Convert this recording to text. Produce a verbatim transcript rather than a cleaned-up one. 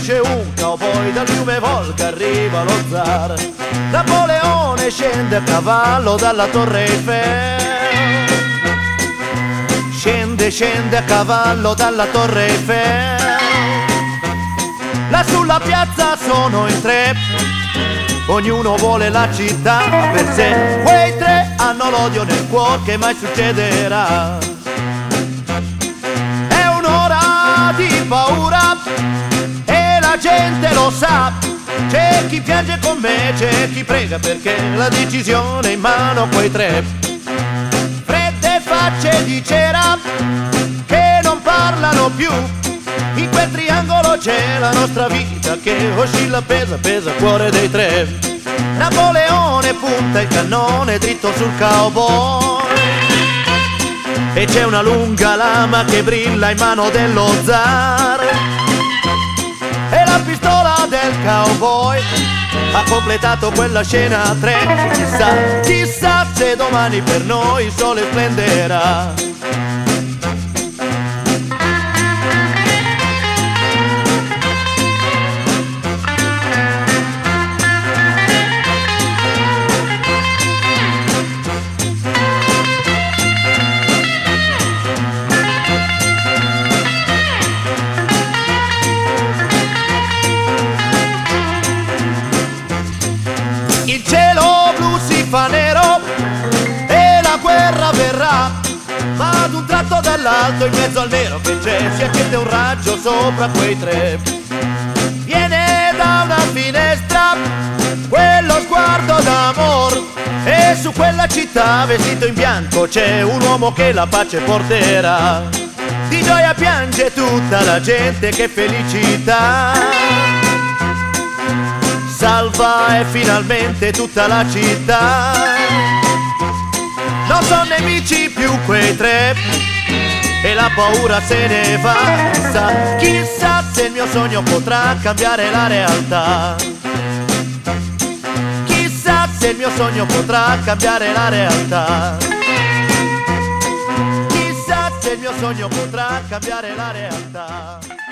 c'è un cowboy dal fiume Volga, arriva lo zar. Napoleone scende a cavallo dalla Torre Eiffel. Scende, scende a cavallo dalla Torre Eiffel. Là sulla piazza sono in tre, ognuno vuole la città per sé. Quei tre hanno l'odio nel cuore, che mai succederà. È un'ora di paura e la gente lo sa. C'è chi piange con me, c'è chi prega, perché la decisione è in mano a quei tre. Fredde facce di cera che non parlano più. In quel triangolo c'è la nostra vita che oscilla, pesa, pesa, cuore dei tre. Napoleone punta il cannone dritto sul cowboy e c'è una lunga lama che brilla in mano dello zar. E la pistola del cowboy ha completato quella scena a tre. Chissà, chissà se domani per noi il sole splenderà. Il cielo blu si fa nero e la guerra verrà, ma ad un tratto dall'alto in mezzo al nero che c'è si accende un raggio sopra quei tre. Viene da una finestra quello sguardo d'amor e su quella città vestito in bianco c'è un uomo che la pace porterà. Di gioia piange tutta la gente, che felicità. Salva e finalmente tutta la città. Non sono nemici più quei tre e la paura se ne va. Chissà, chissà se il mio sogno potrà cambiare la realtà. Chissà se il mio sogno potrà cambiare la realtà. Chissà se il mio sogno potrà cambiare la realtà.